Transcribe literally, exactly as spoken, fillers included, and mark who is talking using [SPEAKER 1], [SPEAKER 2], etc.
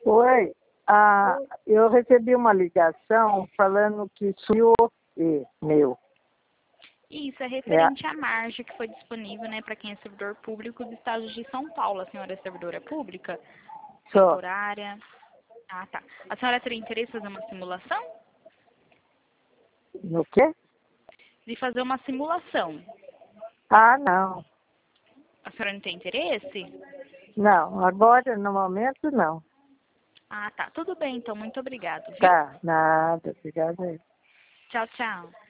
[SPEAKER 1] Oi, ah, eu recebi uma ligação falando que sumiu e meu.
[SPEAKER 2] Isso, é
[SPEAKER 1] É,
[SPEAKER 2] referente à margem que foi disponível, né, para quem é servidor público do estado de São Paulo. A senhora é servidora pública?
[SPEAKER 1] só.
[SPEAKER 2] Temporária? Ah, tá. A senhora teria interesse em fazer uma simulação?
[SPEAKER 1] No quê?
[SPEAKER 2] De fazer uma simulação.
[SPEAKER 1] Ah, não.
[SPEAKER 2] A senhora não tem interesse?
[SPEAKER 1] Não, agora, no momento, não.
[SPEAKER 2] Ah, tá. Tudo bem, então. Muito obrigado, viu?
[SPEAKER 1] Tá, nada, obrigada.
[SPEAKER 2] Tchau, tchau.